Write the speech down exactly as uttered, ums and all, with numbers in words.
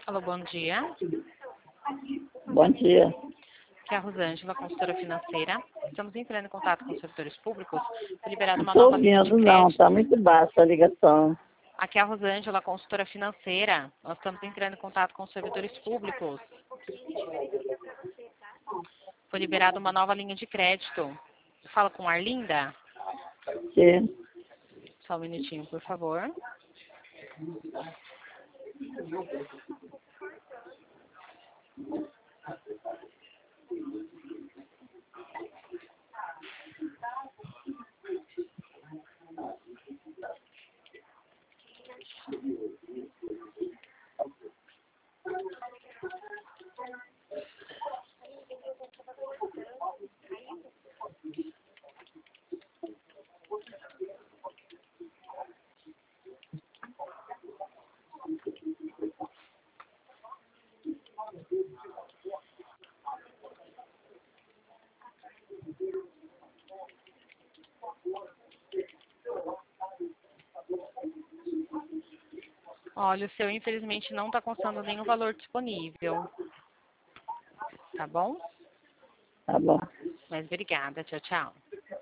Alô, bom dia. Bom dia. Aqui é a Rosângela, consultora financeira. Estamos entrando em contato com os servidores públicos. Foi liberada uma Não estou nova linha de ouvindo, não. crédito. Está muito baixa a ligação. Aqui é a Rosângela, consultora financeira. Nós estamos entrando em contato com os servidores públicos. Foi liberada uma nova linha de crédito. Fala com a Arlinda. Sim. Só um minutinho, por favor. Olha, o seu infelizmente não está constando nenhum valor disponível. Tá bom? Tá bom. Mas obrigada. Tchau, tchau.